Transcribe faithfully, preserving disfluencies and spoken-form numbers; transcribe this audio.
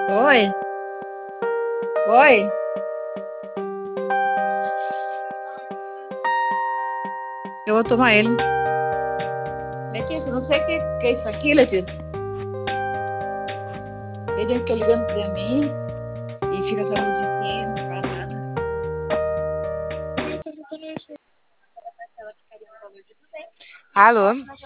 Oi, oi. Eu vou tomar ele. Letícia, não sei o que, que é isso aqui, Letícia. Ele fica ligando pra mim e fica essa musiquinha, não fala nada. Alô?